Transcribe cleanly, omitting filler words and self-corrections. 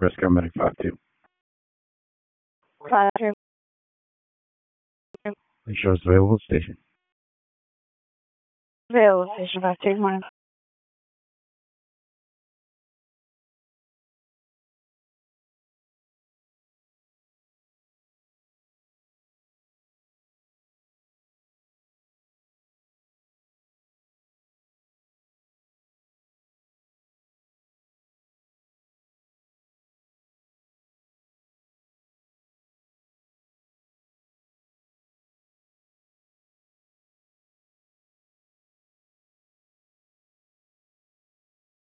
Rescue Medic 5-2. Roger. Make sure it's available station. Available station 5-2, morning.